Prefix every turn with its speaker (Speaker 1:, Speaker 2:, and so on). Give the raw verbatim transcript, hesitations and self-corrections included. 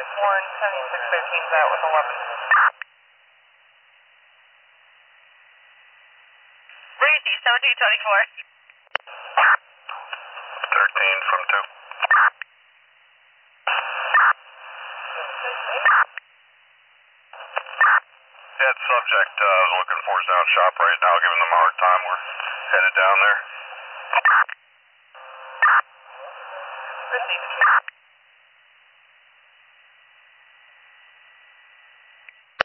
Speaker 1: Warren seventy-six thirteen is out with eleven.
Speaker 2: Lucy, seventeen twenty-four.
Speaker 3: thirteen from two. Head subject uh, is looking for us down shop right now, giving them a hard time. We're headed down there.
Speaker 1: Received.